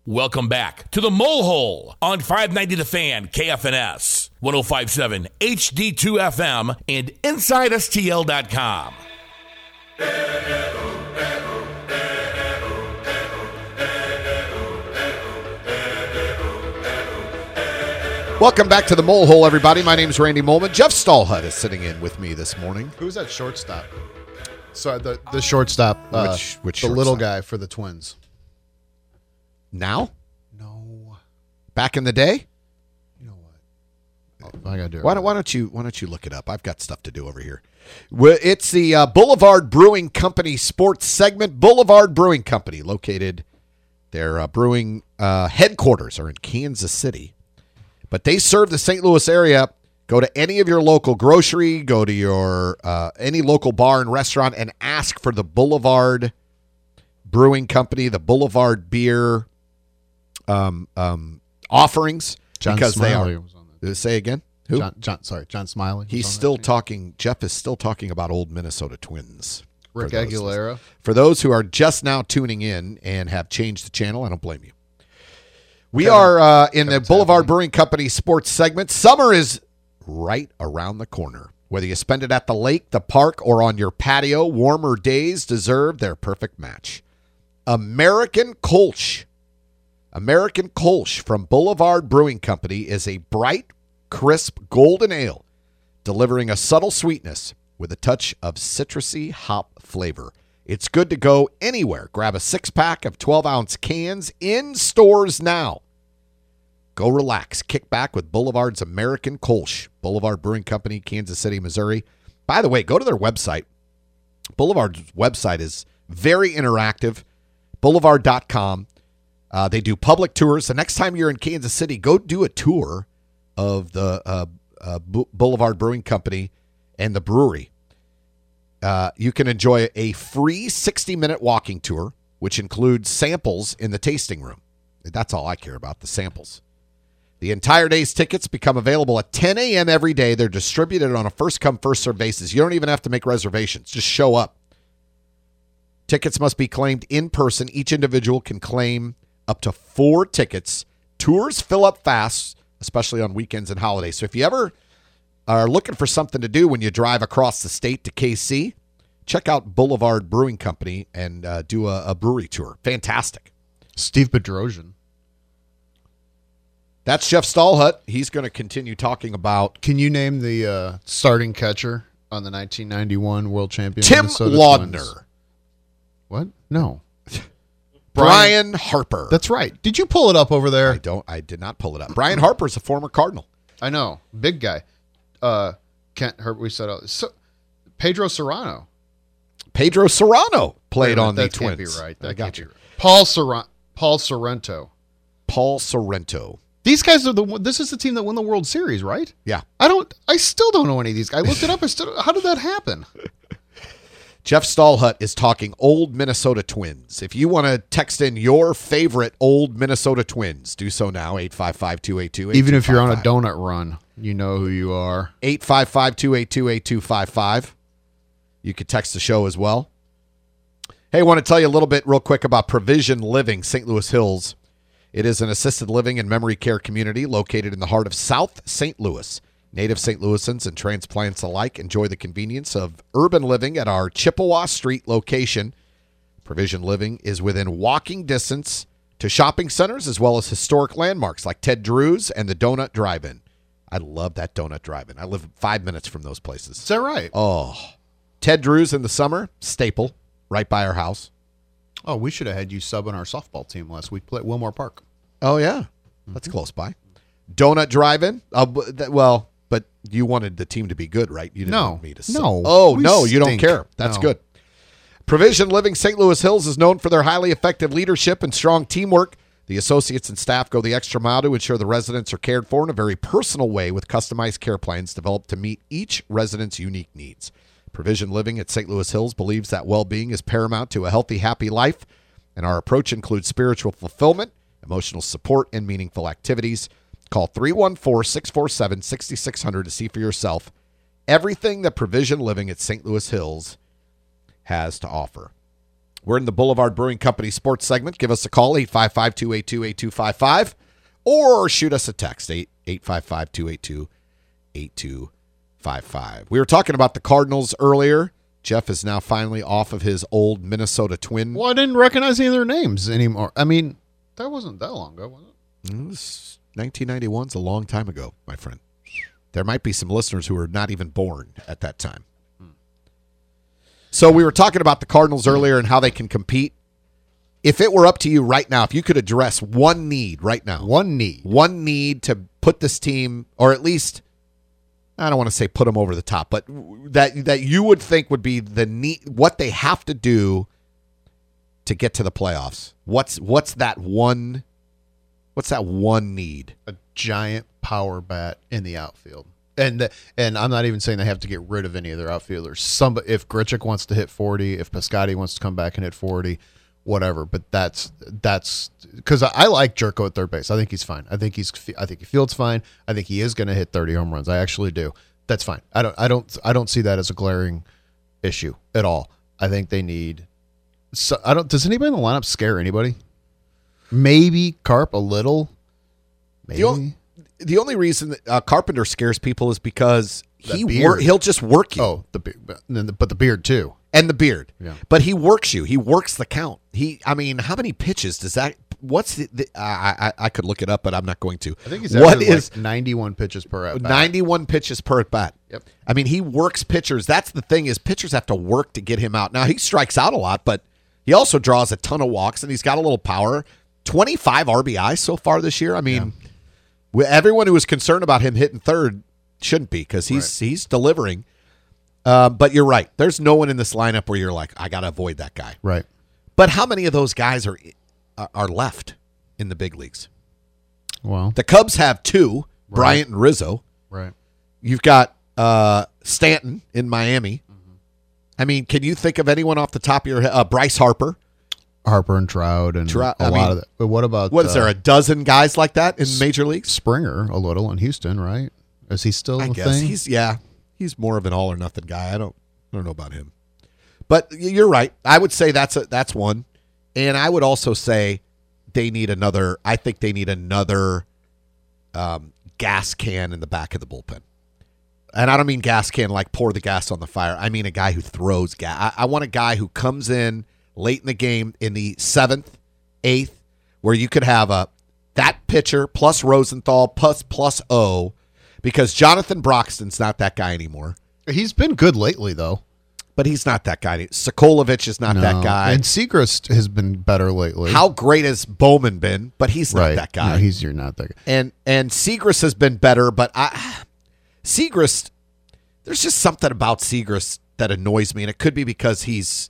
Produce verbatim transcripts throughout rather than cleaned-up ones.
Welcome back to the Mole Hole on five ninety The Fan, K F N S, one oh five point seven H D two F M, and inside S T L dot com. Welcome back to the Mole Hole, everybody. My name is Randy Molman. Jeff Stallhut is sitting in with me this morning. Who's that shortstop? Sorry, the, the shortstop. Uh, Which, which the shortstop? little guy for the Twins. Now? No. Back in the day? You know what? Oh, I gotta do it. Why don't, why don't you Why don't you look it up? I've got stuff to do over here. Well, it's the uh, Boulevard Brewing Company sports segment. Boulevard Brewing Company, located their uh, brewing uh, headquarters are in Kansas City, but they serve the Saint Louis area. Go to any of your local grocery, go to your uh, any local bar and restaurant, and ask for the Boulevard Brewing Company, the Boulevard Beer um, um, offerings, John because Smiley they are. was on that. Say again. Who? John, John, sorry, John Smiley. He's was on still that team. talking. Jeff is still talking about old Minnesota Twins. Rick For those- Aguilera. For those who are just now tuning in and have changed the channel, I don't blame you. We Kevin- are uh, in the Kevin's Boulevard happening. Brewing Company sports segment. Summer is right around the corner. Whether you spend it at the lake, the park, or on your patio, warmer days deserve their perfect match. American Kolsch. American Kolsch from Boulevard Brewing Company is a bright, crisp golden ale, delivering a subtle sweetness with a touch of citrusy hop flavor. It's good to go anywhere. Grab a six-pack of twelve-ounce cans in stores now. Go relax. Kick back with Boulevard's American Kolsch. Boulevard Brewing Company, Kansas City, Missouri. By the way, go to their website. Boulevard's website is very interactive. Boulevard dot com. Uh, they do public tours. The next time you're in Kansas City, go do a tour of the uh, uh, B- Boulevard Brewing Company and the brewery. Uh, you can enjoy a free sixty-minute walking tour, which includes samples in the tasting room. That's all I care about, the samples. The entire day's tickets become available at ten a.m. every day. They're distributed on a first-come, first-served basis. You don't even have to make reservations. Just show up. Tickets must be claimed in person. Each individual can claim up to four tickets. Tours fill up fast, especially on weekends and holidays. So if you ever are looking for something to do when you drive across the state to K C, check out Boulevard Brewing Company and uh, do a, a brewery tour. Fantastic. Steve Bedrosian. That's Jeff Stallhut. He's going to continue talking about Can you name the uh, starting catcher on the nineteen ninety-one World Champion Tim Minnesota Laudner. Twins? What? No. Brian Harper. That's right. Did you pull it up over there? I don't. I did not pull it up. Brian Harper is a former Cardinal. I know. Big guy. Uh, Kent Herb, we said, uh, so, Pedro Serrano. Pedro Serrano played Wait a minute, on the that can't Twins. be right. That I got can't you. be right. Paul Serra- Paul Sorrento. Paul Sorrento. These guys are the. This is the team that won the World Series, right? Yeah. I don't. I still don't know any of these guys. I looked it up. I still. How did that happen? Jeff Stallhut is talking old Minnesota Twins. If you want to text in your favorite old Minnesota Twins, do so now, eight five five, two eight two, eight two five five. Even if you're on a donut run, you know who you are. eight five five, two eight two, eight two five five. You could text the show as well. Hey, I want to tell you a little bit real quick about Provision Living, Saint Louis Hills. It is an assisted living and memory care community located in the heart of South Saint Louis. Native Saint Louisans and transplants alike enjoy the convenience of urban living at our Chippewa Street location. Provision Living is within walking distance to shopping centers as well as historic landmarks like Ted Drew's and the Donut Drive-In. I love that Donut Drive-In. I live five minutes from those places. Is that right? Oh, Ted Drew's in the summer, staple, right by our house. Oh, we should have had you sub on our softball team last week. Play at Wilmore Park. Oh, yeah. That's close by. Donut Drive-In? Uh, b- that, well, but you wanted the team to be good, right? You didn't No. want me to sub. No. Oh, We no, you don't stink. care. That's No. good. Provision Living Saint Louis Hills is known for their highly effective leadership and strong teamwork. The associates and staff go the extra mile to ensure the residents are cared for in a very personal way with customized care plans developed to meet each resident's unique needs. Provision Living at Saint Louis Hills believes that well-being is paramount to a healthy, happy life, and our approach includes spiritual fulfillment, emotional support, and meaningful activities. Call three one four, six four seven, six six zero zero to see for yourself everything that Provision Living at Saint Louis Hills has to offer. We're in the Boulevard Brewing Company sports segment. Give us a call, eight five five, two eight two, eight two five five, or shoot us a text, eight five five, two eight two, eight two five five. We were talking about the Cardinals earlier. Jeff is now finally off of his old Minnesota Twin. Well, I didn't recognize any of their names anymore. I mean, that wasn't that long ago, was it? It was nineteen ninety-one. It's a long time ago, my friend. There might be some listeners who were not even born at that time. So we were talking about the Cardinals earlier and how they can compete. If it were up to you right now, if you could address one need right now, One need. one need to put this team, or at least, I don't want to say put them over the top, but that that you would think would be the need, what they have to do to get to the playoffs. What's what's that one? What's that one need? A giant power bat in the outfield. And the, and I'm not even saying they have to get rid of any of their outfielders. Some, if Grichuk wants to hit forty, if Piscotty wants to come back and hit forty, whatever. But that's that's because I, I like Jerko at third base. I think he's fine. I think he's I think he fields fine. I think he is going to hit thirty home runs. I actually do. That's fine. I don't I don't I don't see that as a glaring issue at all. I think they need. So I don't. Does anybody in the lineup scare anybody? Maybe Carp a little. Maybe. The only, the only reason that uh, Carpenter scares people is because That he beard. wor- he'll just work you. Oh, the be- but then the- but the beard too. And the beard. Yeah. But he works you. He works the count. He, I mean, how many pitches does that? What's the? the I, I I could look it up, but I'm not going to. I think he's what averaging is like ninety-one pitches per at bat. ninety-one pitches per at bat. Yep. I mean, he works pitchers. That's the thing is pitchers have to work to get him out. Now he strikes out a lot, but he also draws a ton of walks and he's got a little power. twenty-five R B Is so far this year. I mean, yeah. everyone who was concerned about him hitting third shouldn't be because he's right. he's delivering. Uh, but you're right. There's no one in this lineup where you're like, I got to avoid that guy. Right. But how many of those guys are are left in the big leagues? Well, the Cubs have two, right. Bryant and Rizzo. Right. You've got uh, Stanton in Miami. Mm-hmm. I mean, can you think of anyone off the top of your head? Uh, Bryce Harper. Harper and Trout and Trout, a I lot mean, of that. But what about what is uh, there a dozen guys like that in major leagues? Springer a little in Houston, right? Is he still I a guess thing? he's yeah, he's more of an all or nothing guy. I don't I don't know about him, but you're right. I would say that's a, that's one, and I would also say they need another. I think they need another um, gas can in the back of the bullpen. And I don't mean gas can like pour the gas on the fire. I mean a guy who throws gas. I, I want a guy who comes in late in the game in the seventh, eighth, where you could have a that pitcher plus Rosenthal plus plus O, because Jonathan Broxton's not that guy anymore. He's been good lately, though. But he's not that guy. Sokolovich is not no. that guy. And Segrist has been better lately. How great has Bowman been? But he's not right. that guy. No, he's you're not that guy. And and Segrist has been better, but I Segrist, there's just something about Segrist that annoys me, and it could be because he's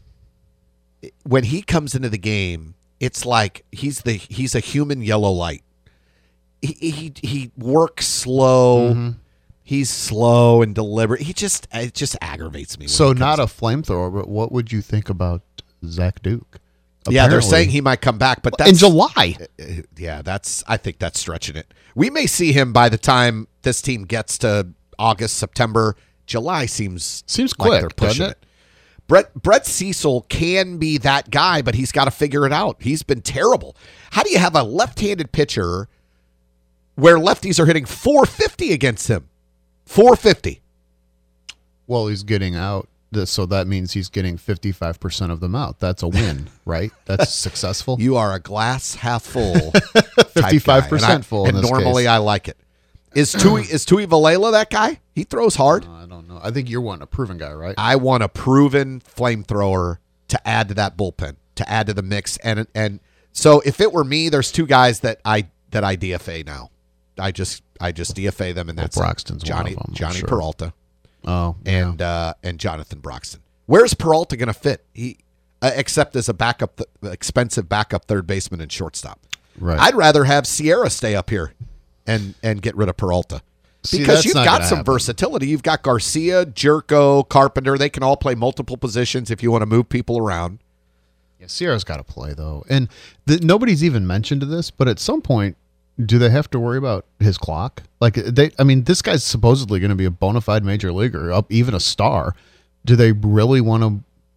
when he comes into the game, it's like he's the he's a human yellow light. He he, he works slow. Mm-hmm. He's slow and deliberate. He just it just aggravates me. So not a flamethrower, but what would you think about Zach Duke? Apparently, yeah, they're saying he might come back, but that's in July. Yeah, that's I think that's stretching it. We may see him by the time this team gets to August, September. July seems seems like quick, they're pushing doesn't it? it. Brett Brett Cecil can be that guy, but he's got to figure it out. He's been terrible. How do you have a left-handed pitcher where lefties are hitting four fifty against him? four fifty. Well, he's getting out, so that means he's getting fifty-five percent of them out. That's a win, right? That's successful. You are a glass half full, fifty-five percent full. And, I, in and this normally case. I like it. Is Tui is Tui Valela that guy? He throws hard. Uh, I don't know. I think you're wanting a proven guy, right? I want a proven flamethrower to add to that bullpen, to add to the mix, and and so if it were me, there's two guys that I that I D F A now. I just I just D F A them, and that's well, Broxton's Johnny one of them, Johnny sure. Peralta. Oh, and yeah. uh, and Jonathan Broxton. Where's Peralta going to fit? He uh, except as a backup, th- expensive backup third baseman and shortstop. Right. I'd rather have Sierra stay up here and and get rid of Peralta. See, because you've got some happen. versatility. You've got Garcia, Jerko, Carpenter. They can all play multiple positions if you want to move people around. Yeah, Sierra's got to play, though. And the, nobody's even mentioned this, but at some point, do they have to worry about his clock? Like, they, I mean, this guy's supposedly going to be a bona fide major leaguer, up even a star. Do they really want to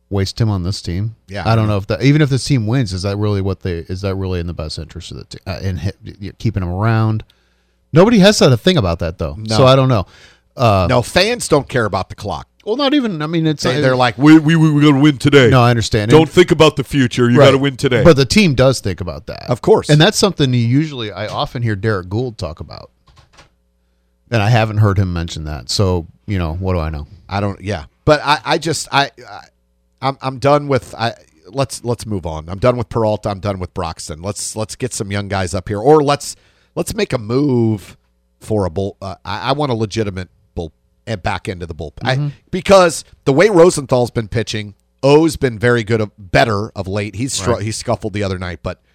waste him on this team. Yeah, I don't know if that, even if this team wins, is that really what they, is that really in the best interest of the team? Uh, in hit, keeping him around? Nobody has said a thing about that, though. No. So I don't know. Uh, no, fans don't care about the clock. Well, not even, I mean, it's, They, uh, they're like, we we we got to win today. no, I understand. Don't And- think about the future. You Right. got to win today. But the team does think about that. Of course. And that's something you usually, I often hear Derek Gould talk about. And I haven't heard him mention that. So, you know, what do I know? I don't. Yeah, but I, I just, I, I, I'm, I'm done with. I let's let's move on. I'm done with Peralta. I'm done with Broxton. Let's let's get some young guys up here, or let's let's make a move for a bull. Uh, I, I want a legitimate bull and back end of the bullpen Mm-hmm. I, because the way Rosenthal's been pitching, O's been very good, of, better of late. He's str- Right. he scuffled the other night, but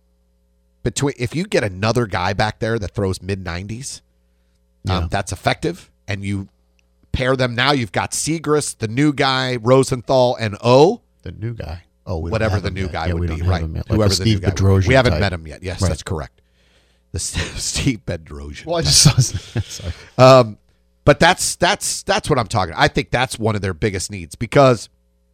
between if you get another guy back there that throws mid nineties, Yeah. um, that's effective, and you pair them now. You've got Segrist, the new guy, Rosenthal, and O. The new guy. Oh, we don't Whatever have the him new yet. guy Yeah, would we be, don't have right? him yet. Like Whoever the the Steve new guy. would be. Bedrosian We haven't type. met him yet. Yes, Right. that's correct. The Steve Bedrosian. Well, I just saw sorry. Um, but that's that's that's what I'm talking. I think that's one of their biggest needs because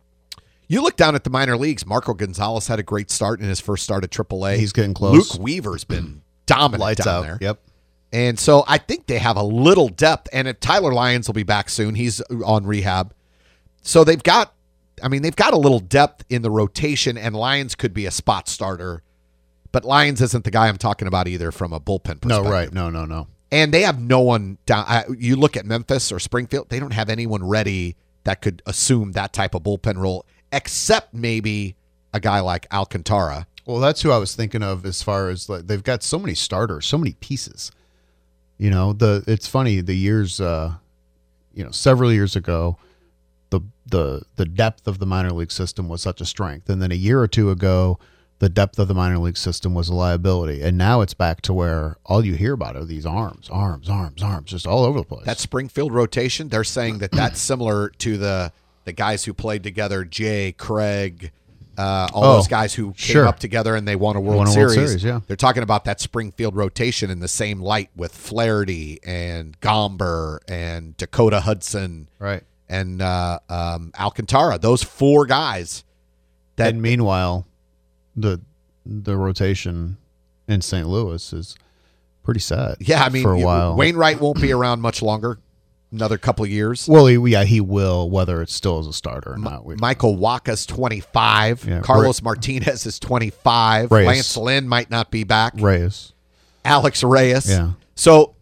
you look down at the minor leagues. Marco Gonzalez had a great start in his first start at triple A. He's getting close. Luke Weaver's been dominant Lights down out. there. Yep. And so I think they have a little depth. And if Tyler Lyons will be back soon, he's on rehab. So they've got, I mean, they've got a little depth in the rotation, and Lyons could be a spot starter. But Lyons isn't the guy I'm talking about either from a bullpen perspective. No, right. No, no, no. And they have no one down. I, you look at Memphis or Springfield, they don't have anyone ready that could assume that type of bullpen role, except maybe a guy like Alcantara. Well, that's who I was thinking of as far as like, they've got so many starters, so many pieces. You know, the it's funny, the years, uh, you know, several years ago, the the the depth of the minor league system was such a strength. And then a year or two ago, the depth of the minor league system was a liability. And now it's back to where all you hear about are these arms, arms, arms, arms, just all over the place. That Springfield rotation, they're saying that that's similar to the the guys who played together, Jay, Craig, uh, all Oh, those guys who came sure. up together and they won a World, Won a World Series. Series, yeah. They're talking about that Springfield rotation in the same light with Flaherty and Gomber and Dakota Hudson right. and uh, um, Alcantara. Those four guys. That And meanwhile, the the rotation in Saint Louis is pretty sad. yeah, I mean, for a you- while. Wainwright won't be around much longer. Another couple of years. Well, he, yeah, he will, whether it's still as a starter or not. We, Michael Waka's twenty-five. Yeah, Carlos Martinez is twenty-five. Reyes. Lance Lynn might not be back. Reyes. Alex Reyes. Yeah. So,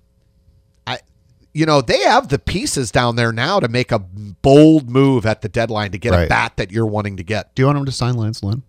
I, you know, they have the pieces down there now to make a bold move at the deadline to get a Right. bat that you're wanting to get. Do you want him to sign Lance Lynn?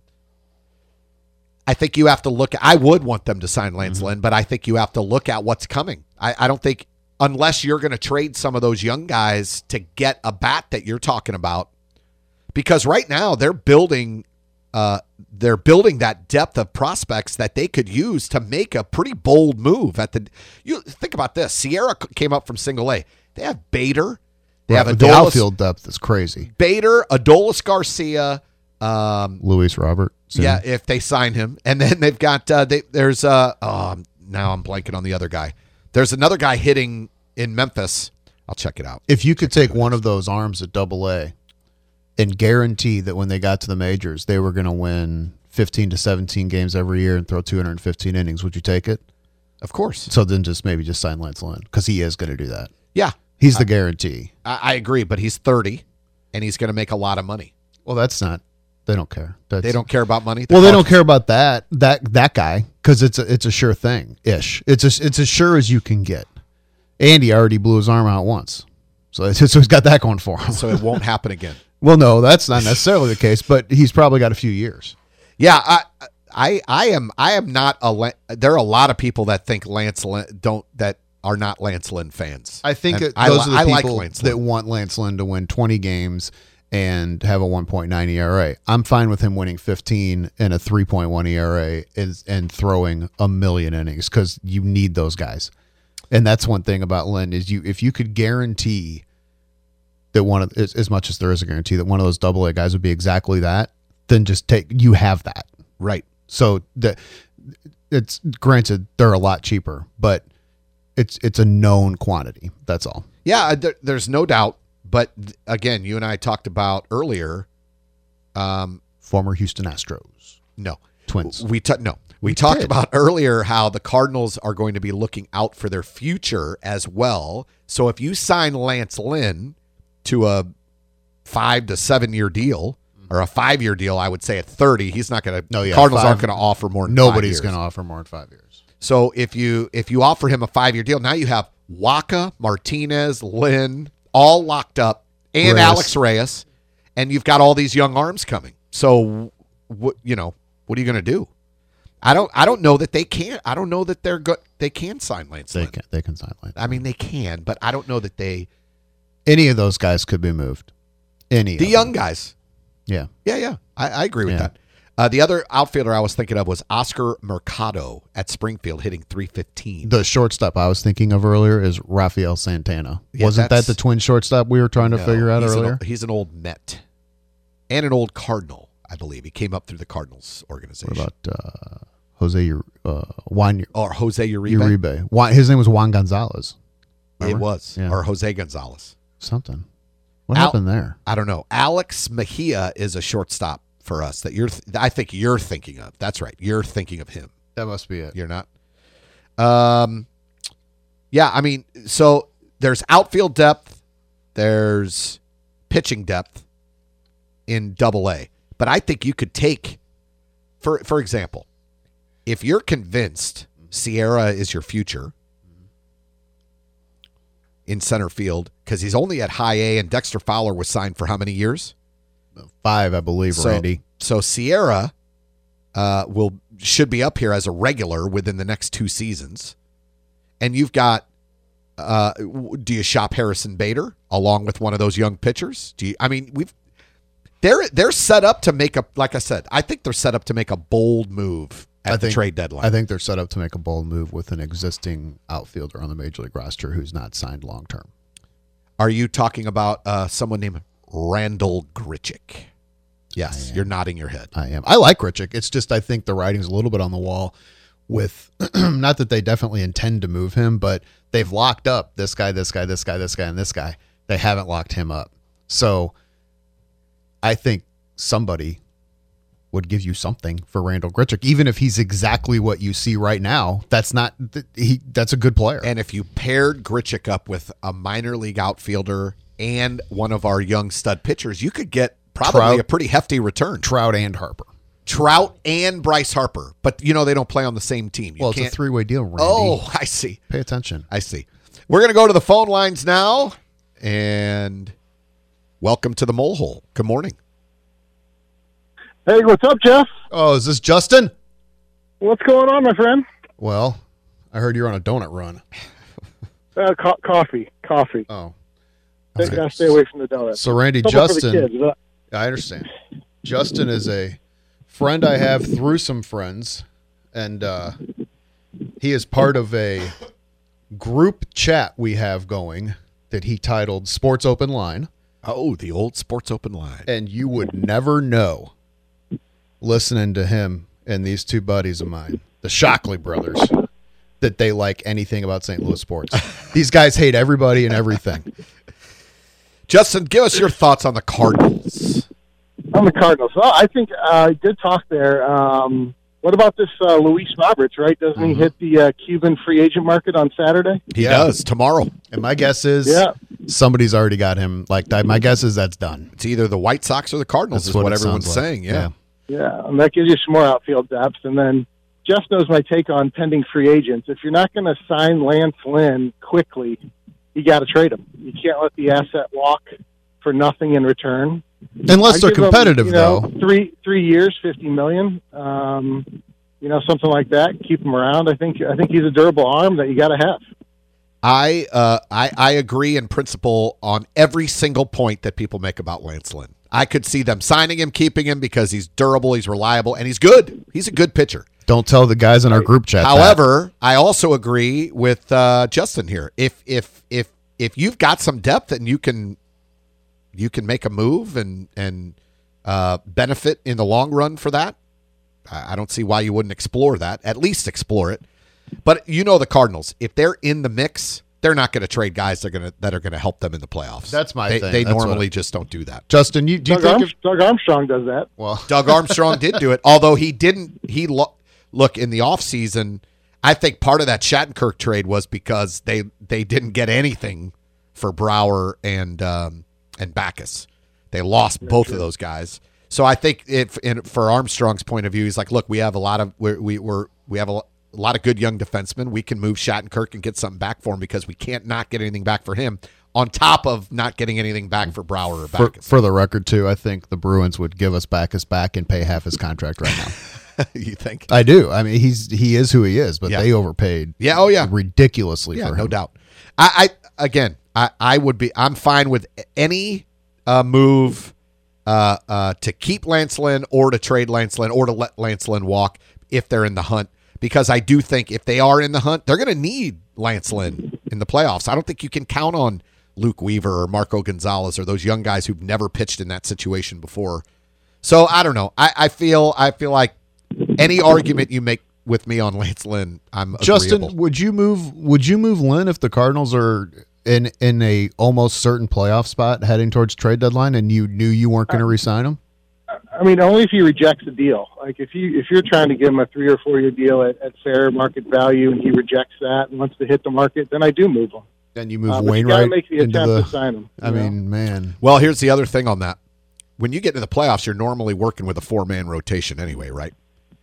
I think you have to look at, I would want them to sign Lance Mm-hmm. Lynn, but I think you have to look at what's coming. I, I don't think, unless you're going to trade some of those young guys to get a bat that you're talking about, because right now they're building, uh, they're building that depth of prospects that they could use to make a pretty bold move at the, you think about this. Sierra came up from single A. They have Bader. They have Right, the Adolis, outfield depth is crazy. Bader, Adolis Garcia, um, Luis Robert. soon. yeah, if they sign him, and then they've got uh, they, there's uh oh, now I'm blanking on the other guy. There's another guy hitting in Memphis. I'll check it out. If you could take one of those arms at Double A and guarantee that when they got to the majors, they were going to win fifteen to seventeen games every year and throw two hundred fifteen innings, would you take it? Of course. So then just maybe just sign Lance Lynn because he is going to do that. Yeah, He's the guarantee. I, I agree, but he's thirty, and he's going to make a lot of money. Well, that's not. They don't care. That's, They don't care about money. Well, they don't care about that that that guy because it's a it's a sure thing ish. It's a, it's as sure as you can get. Andy already blew his arm out once, so it's, so he's got that going for him. So it won't happen again. Well, no, that's not necessarily the case, but he's probably got a few years. Yeah, I, I, I am, I am not a. La- There are a lot of people that think Lance Lynn don't that are not Lance Lynn fans. I think And it, I, those li- are I the like people Lance that Lynn. want Lance Lynn to win twenty games and have a one point nine E R A. I'm fine with him winning fifteen and a three point one E R A is, and throwing a million innings because you need those guys. And that's one thing about Lynn is you if you could guarantee that one of as, as much as there is a guarantee that one of those double A guys would be exactly that, then just take you have that. Right. So the it's granted they're a lot cheaper, but it's it's a known quantity. That's all. Yeah, there, there's no doubt. But th- again, you and I talked about earlier, Um, Former Houston Astros. no. Twins. We t- no. We, We talked did. about earlier how the Cardinals are going to be looking out for their future as well. So if you sign Lance Lynn to a five to seven year deal or a five year deal, I would say at thirty, he's not going to. No, yeah, Cardinals five- aren't going to offer more. Than Nobody's going going to offer more than five years. So if you if you offer him a five year deal, now you have Waka, Martinez, Lynn all locked up, and Reyes. Alex Reyes, and you've got all these young arms coming. So what you know? What are you going to do? I don't. I don't know that they can. I don't know that they're good. They can sign Lance They Lynn. can, they can sign Lance. I mean, they can, but I don't know that they. Any of those guys could be moved. Any The of young them. guys. Yeah. Yeah, yeah. I, I agree with Yeah. that. Uh, the other outfielder I was thinking of was Oscar Mercado at Springfield, hitting three fifteen. The shortstop I was thinking of earlier is Rafael Santana. Yeah, Wasn't that that's- the twin shortstop we were trying to No, figure out he's an earlier? old- he's an old Met and an old Cardinal, I believe. He came up through the Cardinals organization. What about uh, Jose Ur- uh, Juan or Jose Uribe? Uribe? Juan, his name was Juan Gonzalez. It Remember? was. Yeah. Or Jose Gonzalez. Something. What Al- happened there? I don't know. Alex Mejia is a shortstop for us that you're. Th- I think you're thinking of. That's right. You're thinking of him. That must be it. You're not. Um. Yeah, I mean, so there's outfield depth, there's pitching depth in Double A, but I think you could take, for for example, if you're convinced Sierra is your future in center field, because he's only at high A and Dexter Fowler was signed for how many years? Five, I believe, So, Randy. so Sierra uh, will should be up here as a regular within the next two seasons, and you've got. Uh, w- do you shop Harrison Bader along with one of those young pitchers? Do you? I mean, we've they're they're set up to make a like I said. I think they're set up to make a bold move at I the think- trade deadline. I think they're set up to make a bold move with an existing outfielder on the Major League roster who's not signed long term. Are you talking about uh, someone named Randall Grichuk? Yes, you're nodding your head. I am. I like Grichuk. It's just I think the writing's a little bit on the wall with not that they definitely intend to move him, but they've locked up this guy, this guy, this guy, this guy, and this guy. They haven't locked him up. So I think somebody would give you something for Randall Grichuk, even if he's exactly what you see right now. That's not he. That's a good player. And if you paired Grichuk up with a minor league outfielder and one of our young stud pitchers, you could get probably Trout. a pretty hefty return. Trout and Harper. Trout and Bryce Harper, but you know they don't play on the same team. You Well, it's can't. a three-way deal, Randy. Oh, I see. Pay attention. I see. We're going to go to the phone lines now, and welcome to the Mole Hole. Good morning. Hey, what's up, Jeff? Oh, is this Justin? What's going on, my friend? Well, I heard you're on a donut run. Uh, co- coffee, coffee. Oh. Stay, Okay. gotta stay away from the donuts. So, Randy, Something for the Justin, kids, but- I understand. Justin is a friend I have through some friends, and uh, he is part of a group chat we have going that he titled Sports Open Line, Oh, the old Sports Open line. and you would never know listening to him and these two buddies of mine, the Shockley brothers, that they like anything about Saint Louis sports. These guys hate everybody and everything. Justin, give us your thoughts on the Cardinals. On the Cardinals. Well, I think uh, I did talk there. Um, what about this uh, Luis Roberts, right? Doesn't Mm-hmm. he hit the uh, Cuban free agent market on Saturday? He Yeah. does tomorrow. And my guess is Yeah. somebody's already got him. Like my guess is that's done. It's either the White Sox or the Cardinals, That's is what what it everyone's sounds like. saying. Yeah. Yeah, and that gives you some more outfield depth. And then Jeff knows my take on pending free agents. If you're not going to sign Lance Lynn quickly, you got to trade him. You can't let the asset walk for nothing in return. Unless I they're give him, competitive, you know, though. Three three years, fifty million. Um, you know, something like that. Keep him around. I think I think he's a durable arm that you got to have. I, uh, I I agree in principle on every single point that people make about Lance Lynn. I could see them signing him, keeping him because he's durable, he's reliable, and he's good. He's a good pitcher. Don't tell the guys in our group chat. that. However, I also agree with uh, Justin here. If if if if you've got some depth and you can you can make a move and and uh, benefit in the long run for that, I, I don't see why you wouldn't explore that. At least explore it. But you know the Cardinals, if they're in the mix they're not going to trade guys that are going to that are going to help them in the playoffs. That's my they, thing. They That's normally what- just don't do that. Justin, you do you Doug, think Arm- if, Doug Armstrong does that. well, Doug Armstrong did do it, although he didn't. He lo- look in the offseason, I think part of that Shattenkirk trade was because they they didn't get anything for Brower and um, and Backus. They lost both of those guys. So I think if in, for Armstrong's point of view, he's like, look, we have a lot of we're, we we're, we have a, a lot of good young defensemen. We can move Shattenkirk and get something back for him because we can't not get anything back for him. On top of not getting anything back for Brower or for, Backus. for the record too, I think the Bruins would give us Backus back and pay half his contract right now. You think? I do. I mean, he's he is who he is, but Yeah. they overpaid. Yeah, oh, yeah. ridiculously Yeah, for no him. doubt. I, I again, I, I would be. I'm fine with any uh, move uh, uh, to keep Lance Lynn or to trade Lance Lynn or to let Lance Lynn walk if they're in the hunt. Because I do think if they are in the hunt, they're going to need Lance Lynn in the playoffs. I don't think you can count on Luke Weaver or Marco Gonzalez or those young guys who've never pitched in that situation before. So I don't know. I, I feel I feel like any argument you make with me on Lance Lynn, I'm Justin, agreeable. would you move? Would you move Lynn if the Cardinals are in in a almost certain playoff spot heading towards trade deadline, and you knew you weren't going to re-sign him? I mean, only if he rejects the deal. Like if you if you're trying to give him a three or four year deal at, at fair market value, and he rejects that and wants to hit the market, then I do move him. Then you move Uh, but you Wainwright gotta make the into attempt the. to sign him. I you know? mean, man, Well, here's the other thing on that. When you get into the playoffs, you're normally working with a four man rotation anyway, right?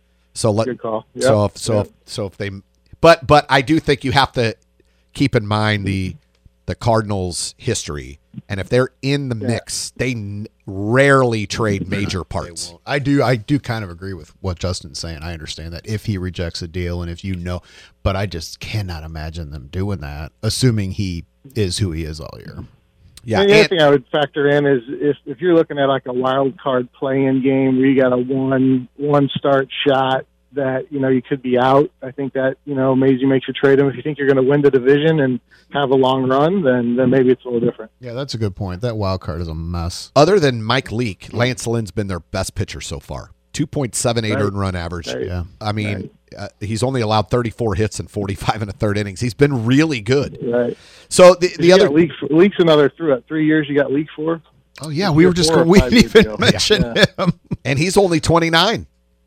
So let good call. Yep. so if, so Yep. if, so if they, but but I do think you have to keep in mind the the Cardinals' history, and if they're in the mix, they n- rarely trade major parts. I do. I do kind of agree with what Justin's saying. I understand that if he rejects a deal, and if you know, but I just cannot imagine them doing that, assuming he is who he is all year. Yeah, And the other and- thing I would factor in is if if you're looking at like a wild card play-in game where you got a one one start shot that you know you could be out. I think that you know maybe makes you trade him. If you think you're going to win the division and have a long run, then then maybe it's a little different. Yeah, that's a good point. That wild card is a mess. other than Mike Leake, Lance Lynn's been their best pitcher so far. two point seven eight Right. earned run average. Right. Yeah. I mean, uh, he's only allowed thirty-four hits and forty-five in a third innings. He's been really good. Right. So the the You other got league leaks another three three years. You got league for. Oh yeah, we were just Four or going. We five didn't years even ago. mention Yeah. him. and he's only twenty-nine.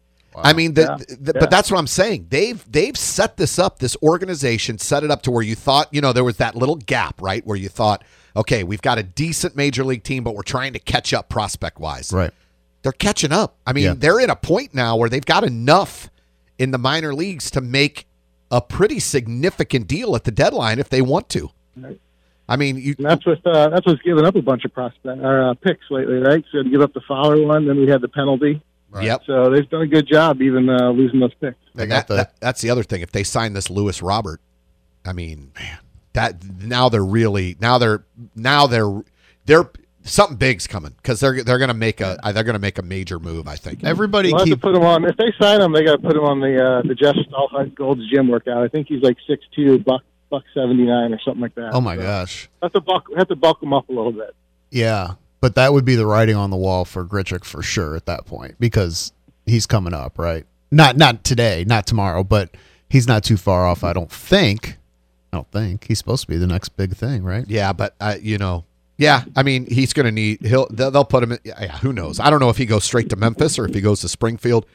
I mean, the, Yeah. the, Yeah. but that's what I'm saying. They've they've set this up. This organization set it up to where you thought, you know, there was that little gap, right, where you thought, okay, we've got a decent major league team, but we're trying to catch up prospect wise. Right. They're catching up. I mean, Yeah. they're at a point now where they've got enough in the minor leagues to make a pretty significant deal at the deadline if they want to. Right. I mean, you And that's what uh, that's what's given up a bunch of prospect or uh, picks lately, right? So to give up the Fowler one, then we had the penalty. yep. So they've done a good job, even uh, losing those picks. They And got that, the that- that's the other thing. If they sign this Lewis Robert, I mean, man, that now they're really now they're now they're they're something big's coming because they're they're gonna make a they're gonna make a major move. I think. everybody We'll have to keep. put him on. If they sign him, they got to put him on the uh, the Jeff Stallhut Gold's Gym workout. I think he's like six two, buck buck seventy nine or something like that. Oh my So gosh. have to bulk have to bulk him up a little bit. Yeah, but that would be the writing on the wall for Grichuk for sure at that point because he's coming up, right? Not not today, not tomorrow, but he's not too far off. I don't think. I don't think he's supposed to be the next big thing, right? Yeah, but uh, you know, yeah. I mean, he's gonna need. He'll they'll they'll put him in. Yeah, who knows? I don't know if he goes straight to Memphis or if he goes to Springfield.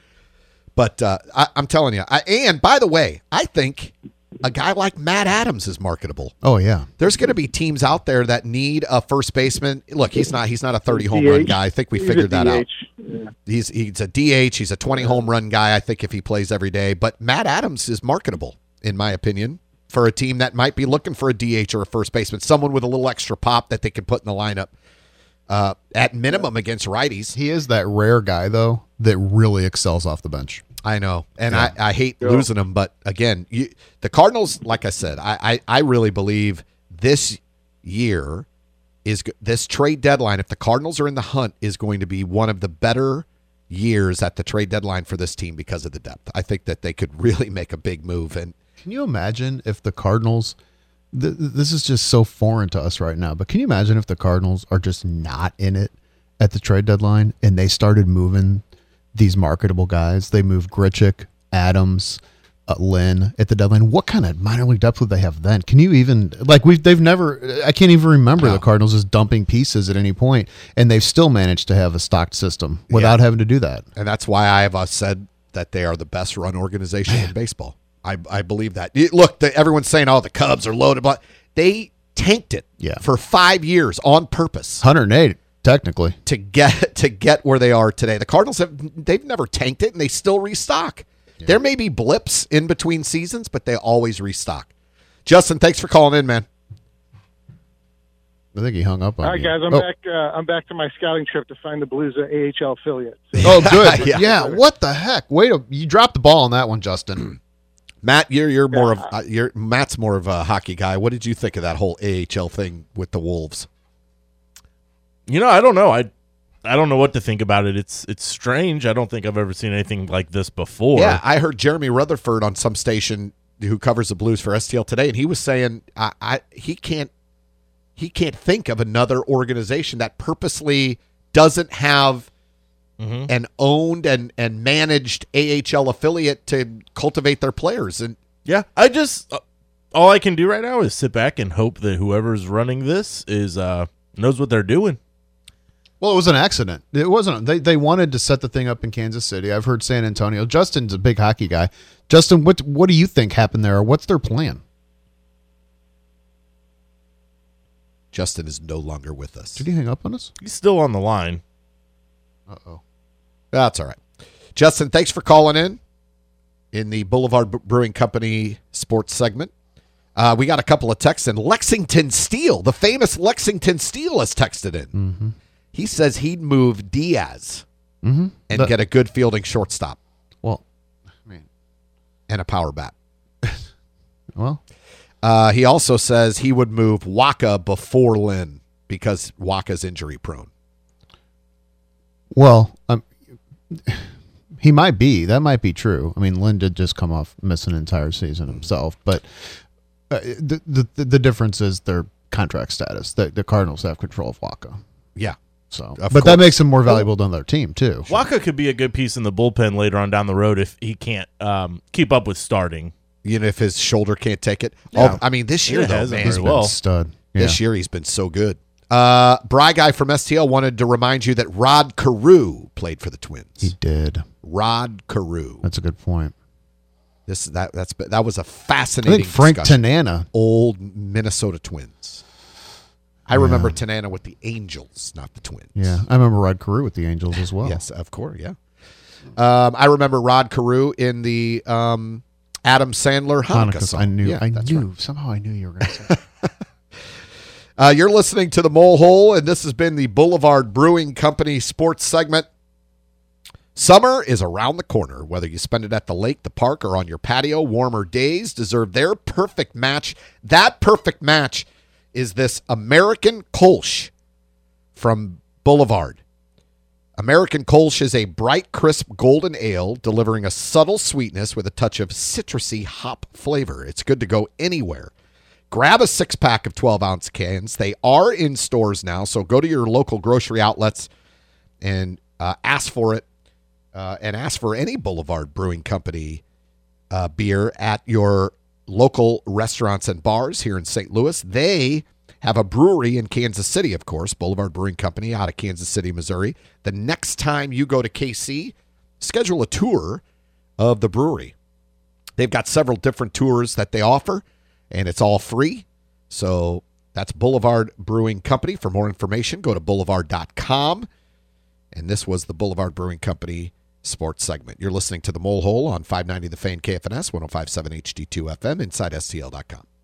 But uh, I, I'm telling you. I, and by the way, I think a guy like Matt Adams is marketable. Oh yeah, There's going to be teams out there that need a first baseman. Look, he's not he's not a thirty home D H. run guy. I think we He's figured a that out. D H. Yeah. He's he's a D H. He's a twenty home run guy. I think if he plays every day. But Matt Adams is marketable, in my opinion, for a team that might be looking for a D H or a first baseman, someone with a little extra pop that they can put in the lineup. Uh, at minimum against righties. he is that rare guy though that really excels off the bench. I know, and Yeah. I, I hate Yeah. losing them, but again, you, the Cardinals, like I said, I, I, I really believe this year is go- this trade deadline. If the Cardinals are in the hunt, is going to be one of the better years at the trade deadline for this team because of the depth. I think that they could really make a big move, and Can you imagine if the Cardinals? Th- this is just so foreign to us right now. But can you imagine if the Cardinals are just not in it at the trade deadline and they started moving these marketable guys? They moved Grichuk, Adams, uh, Lynn at the deadline, what kind of minor league depth would they have then? Can you even like we've they've never? I can't even remember no. the Cardinals just dumping pieces at any point, and they've still managed to have a stocked system without yeah. having to do that. And that's why I have uh, said that they are the best run organization Man. in baseball. I I believe that. Look, the, everyone's saying, "Oh, the Cubs are loaded," but they tanked it yeah. for five years on purpose. one hundred eight technically to get to get where they are today. The Cardinals have they've never tanked it, and they still restock. Yeah. There may be blips in between seasons, but they always restock. Justin, thanks for calling in, man. I think he hung up on All right, you. guys, I'm oh. back. Uh, I'm back to my scouting trip to find the Blues A H L affiliate. Oh, good. yeah. yeah. What the heck? Wait, a, you dropped the ball on that one, Justin. Matt, you're you're more yeah. of uh, you're Matt's more of a hockey guy. What did you think of that whole A H L thing with the Wolves? You know, I don't know. I I don't know what to think about it. It's it's strange. I don't think I've ever seen anything like this before. Yeah, I heard Jeremy Rutherford on some station who covers the Blues for S T L today, and he was saying I, I he can't he can't think of another organization that purposely doesn't have mm-hmm. an owned and, and managed A H L affiliate to cultivate their players. And yeah, I just uh, all I can do right now is sit back and hope that whoever's running this is uh, knows what they're doing. Well, it was an accident. It wasn't. They they wanted to set the thing up in Kansas City. I've heard San Antonio. Justin's a big hockey guy. Justin, what what do you think happened there? Or what's their plan? Justin is no longer with us. Did he hang up on us? He's still on the line. Uh-oh. That's all right. Justin, thanks for calling in in the Boulevard Brewing Company sports segment. Uh, we got a couple of texts in. Lexington Steel, the famous Lexington Steel, has texted in. Mm-hmm. He says he'd move Diaz mm-hmm. and that, get a good fielding shortstop. Well, I mean, and a power bat. well, uh, he also says he would move Waka before Lynn because Waka's injury prone. Well, um, he might be. That might be true. I mean, Lynn did just come off miss an entire season himself, but uh, the, the the difference is their contract status. The, the Cardinals have control of Waka. Yeah. So, Of but course. that makes him more valuable than their team too. Waka could be a good piece in the bullpen later on down the road if he can't um, keep up with starting. You know, if his shoulder can't take it. Yeah. Oh, I mean, this year, It though, hasn't man, very He's well. been stud. Yeah. this year he's been so good. Uh, Bry Guy from S T L wanted to remind you that Rod Carew played for the Twins. He did. Rod Carew. That's a good point. This that that's that was a I fascinating think Frank discussion. Tanana. Old Minnesota Twins. I Yeah. remember Tanana with the Angels, not the Twins. Yeah, I remember Rod Carew with the Angels as well. Yes, of course, yeah. Um, I remember Rod Carew in the um, Adam Sandler Hanukkah, Hanukkah. song. I knew. Yeah, I that's knew. right. Somehow I knew you were going to say. Uh, you're listening to The Mole Hole, and this has been the Boulevard Brewing Company sports segment. Summer is around the corner. Whether you spend it at the lake, the park, or on your patio, warmer days deserve their perfect match. That perfect match is this American Kolsch from Boulevard. American Kolsch is a bright, crisp golden ale delivering a subtle sweetness with a touch of citrusy hop flavor. It's good to go anywhere. Grab a six-pack of twelve-ounce cans. They are in stores now, so go to your local grocery outlets and uh, ask for it, uh, and ask for any Boulevard Brewing Company uh, beer at your local restaurants and bars here in Saint Louis. They have a brewery in Kansas City, of course, Boulevard Brewing Company out of Kansas City, Missouri. The next time you go to K C, schedule a tour of the brewery. They've got several different tours that they offer, and it's all free. So that's Boulevard Brewing Company. For more information, go to boulevard dot com. And this was the Boulevard Brewing Company sports segment. You're listening to The Mole Hole on five ninety The Fan, K F N S, one oh five point seven H D two F M, inside S T L dot com.